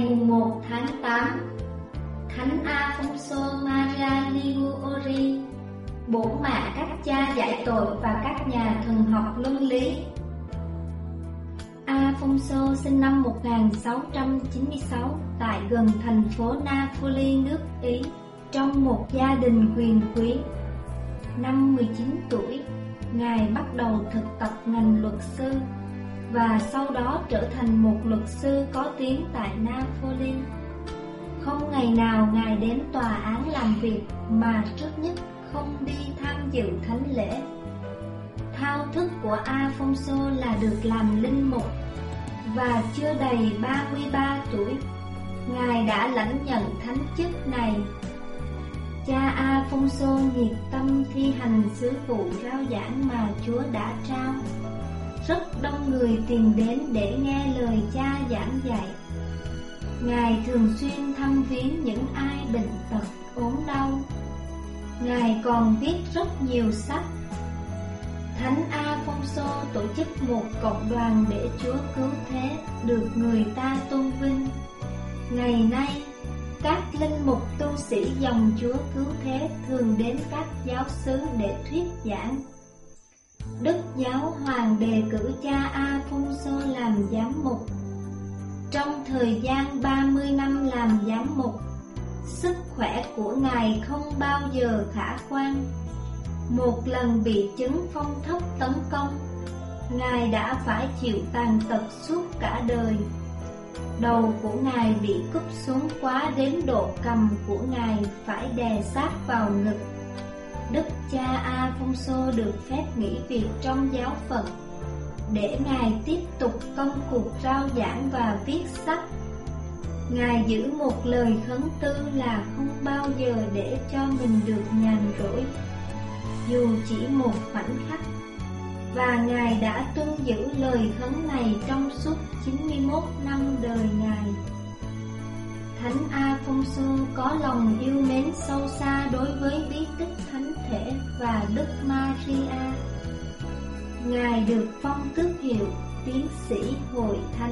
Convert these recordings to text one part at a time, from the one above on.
mùng 1 tháng 8, Thánh Afonso Maria Liguori, bổn mạ các cha giải tội và các nhà thần học luân lý. Afonso sinh năm 1696 tại gần thành phố Napoli, nước Ý, trong một gia đình quyền quý. Năm 19 tuổi, Ngài bắt đầu thực tập ngành luật sư và sau đó trở thành một luật sư có tiếng tại Napoli. Không ngày nào Ngài đến tòa án làm việc mà trước nhất không đi tham dự thánh lễ. Thao thức của Afonso là được làm linh mục, và chưa đầy 33 tuổi, Ngài đã lãnh nhận thánh chức này. Cha Afonso nhiệt tâm thi hành sứ vụ rao giảng mà Chúa đã trao. Rất đông người tìm đến để nghe lời cha giảng dạy. Ngài thường xuyên thăm viếng những ai bệnh tật, ốm đau. Ngài còn viết rất nhiều sách. Thánh Afonso tổ chức một cộng đoàn để Chúa cứu thế được người ta tôn vinh. Ngày nay, các linh mục tu sĩ dòng Chúa cứu thế thường đến các giáo xứ để thuyết giảng. Đức Giáo Hoàng đề cử cha Afonso làm giám mục. Trong thời gian 30 năm làm giám mục, sức khỏe của Ngài không bao giờ khả quan. Một lần bị chứng phong thấp tấn công, Ngài đã phải chịu tàn tật suốt cả đời. Đầu của Ngài bị cúp xuống quá đến độ cằm của Ngài phải đè sát vào ngực. Đức cha Afonso được phép nghỉ việc trong giáo phận để Ngài tiếp tục công cuộc rao giảng và viết sách. Ngài giữ một lời khấn tư là không bao giờ để cho mình được nhàn rỗi, dù chỉ một khoảnh khắc. Và Ngài đã tuân giữ lời khấn này trong suốt 91 năm đời Ngài. Thánh Afonso có lòng yêu mến sâu xa đối với bí tích thánh thể và Đức Maria. Ngài được phong tước hiệu tiến sĩ hội thánh.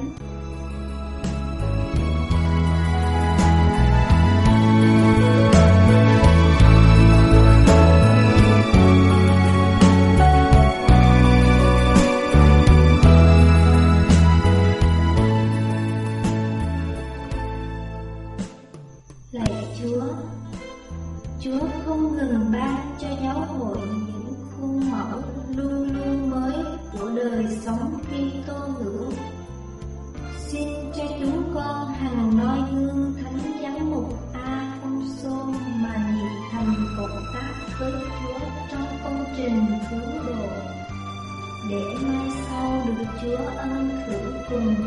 Chúa không ngừng ban cho giáo hội những khuôn mẫu luôn luôn mới của đời sống Kitô hữu. Xin cho chúng con hằng noi gương thánh giám mục Afonso mà nhiệt thành cộng tác với Chúa trong công trình cứu độ, để mai sau được Chúa ân thưởng cùng